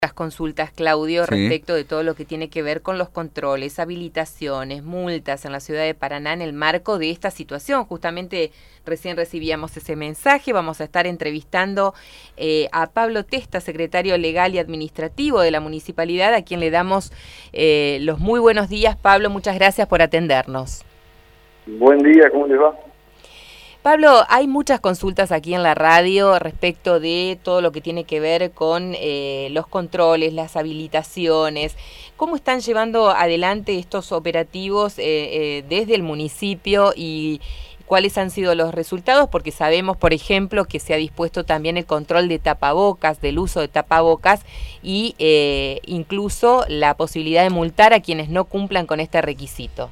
Las consultas, Claudio, Sí. respecto de todo lo que tiene que ver con los controles, habilitaciones, multas en la ciudad de Paraná en el marco de esta situación. Justamente recién recibíamos ese mensaje. Vamos a estar entrevistando a Pablo Testa, secretario legal y administrativo de la municipalidad, a quien le damos los muy buenos días. Pablo, muchas gracias por atendernos. Buen día, ¿cómo les va? Pablo, hay muchas consultas aquí en la radio respecto de todo lo que tiene que ver con los controles, las habilitaciones. ¿Cómo están llevando adelante estos operativos desde el municipio y cuáles han sido los resultados? Porque sabemos, por ejemplo, que se ha dispuesto también el control de tapabocas, del uso de tapabocas y incluso la posibilidad de multar a quienes no cumplan con este requisito.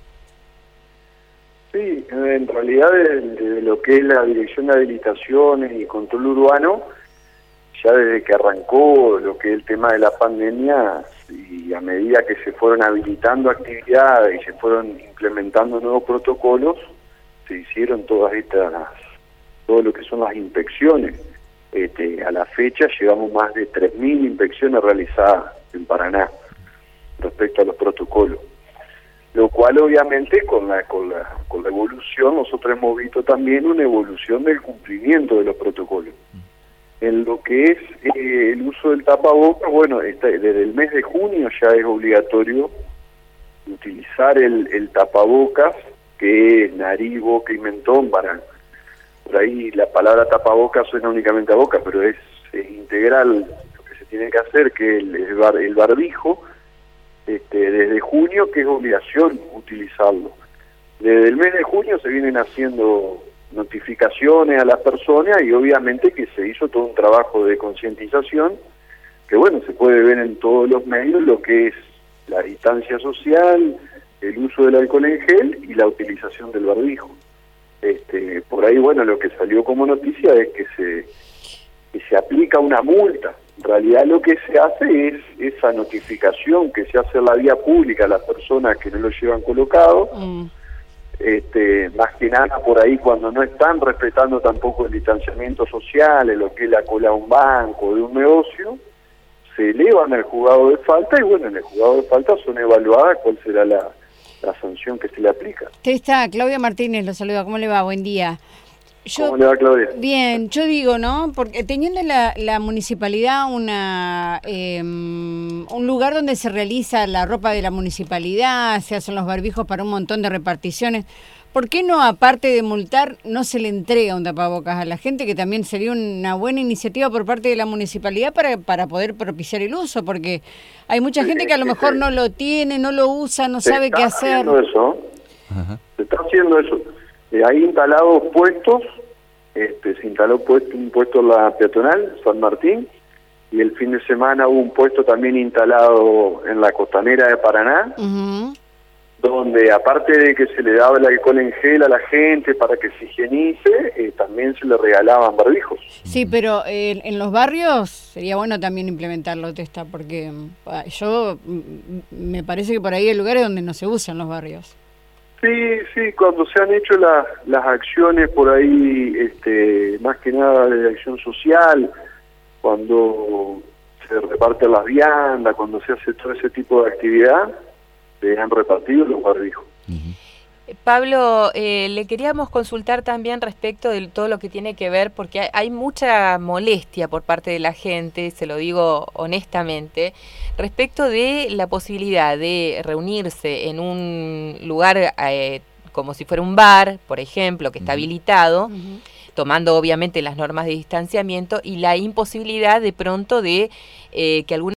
Sí, en realidad de lo que es la Dirección de Habilitaciones y Control Urbano, ya desde que arrancó lo que es el tema de la pandemia y a medida que se fueron habilitando actividades y se fueron implementando nuevos protocolos, se hicieron todo lo que son las inspecciones. A la fecha llevamos más de 3.000 inspecciones realizadas en Paraná respecto a los protocolos. Lo cual obviamente con la evolución nosotros hemos visto también una evolución del cumplimiento de los protocolos. En lo que es el uso del tapabocas, bueno, desde el mes de junio ya es obligatorio utilizar el tapabocas, que es nariz, boca y mentón. Por ahí la palabra tapabocas suena únicamente a boca, pero es integral lo que se tiene que hacer, que el barbijo, desde junio, que es obligación utilizarlo. Desde el mes de junio se vienen haciendo notificaciones a las personas y obviamente que se hizo todo un trabajo de concientización, que bueno, se puede ver en todos los medios lo que es la distancia social, el uso del alcohol en gel y la utilización del barbijo. Por ahí, bueno, lo que salió como noticia es que se aplica una multa. En realidad lo que se hace es esa notificación que se hace en la vía pública a las personas que no lo llevan colocado, más que nada por ahí cuando no están respetando tampoco el distanciamiento social, en lo que es la cola de un banco, de un negocio, se elevan al juzgado de falta y bueno, en el juzgado de falta son evaluadas cuál será la sanción que se le aplica. Está Claudia Martínez, lo saluda, ¿cómo le va? Buen día. ¿Cómo le va, Claudia? Bien, yo digo, ¿no? Porque teniendo la municipalidad un lugar donde se realiza la ropa de la municipalidad, se hacen los barbijos para un montón de reparticiones, ¿por qué no, aparte de multar, no se le entrega un tapabocas a la gente, que también sería una buena iniciativa por parte de la municipalidad para poder propiciar el uso? Porque hay mucha gente que a lo mejor no lo tiene, no lo usa, no sabe qué hacer. Se está haciendo eso. Hay instalados puestos, se instaló un puesto en la peatonal, San Martín, y el fin de semana hubo un puesto también instalado en la costanera de Paraná, donde aparte de que se le daba el alcohol en gel a la gente para que se higienice, también se le regalaban barbijos. Sí, pero en los barrios sería bueno también implementarlo, Testa, porque me parece que por ahí hay lugares donde no se usan los barrios. Sí, cuando se han hecho las acciones por ahí, más que nada de acción social, cuando se reparten las viandas, cuando se hace todo ese tipo de actividad, se han repartido los barbijos. Pablo, le queríamos consultar también respecto de todo lo que tiene que ver, porque hay mucha molestia por parte de la gente, se lo digo honestamente, respecto de la posibilidad de reunirse en un lugar como si fuera un bar, por ejemplo, que está habilitado, tomando obviamente las normas de distanciamiento, y la imposibilidad de pronto de que alguna